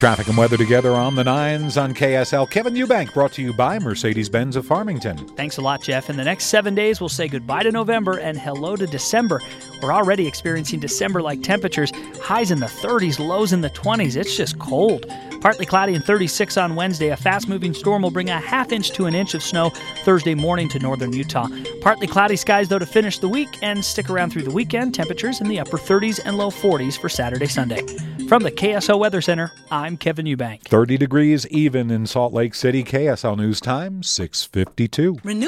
Traffic and weather together on the 9s on KSL. Kevin Eubank, brought to you by Mercedes-Benz of Farmington. Thanks a lot, Jeff. In the next 7 days, we'll say goodbye to November and hello to December. We're already experiencing December-like temperatures, highs in the 30s, lows in the 20s. It's just cold. Partly cloudy and 36 on Wednesday. A fast-moving storm will bring a ½ inch to an inch of snow Thursday morning to northern Utah. Partly cloudy skies, though, to finish the week and stick around through the weekend. Temperatures in the upper 30s and low 40s for Saturday, Sunday. From the KSL Weather Center, I'm Kevin Eubank. 30 degrees even in Salt Lake City. KSL News Time, 6:52.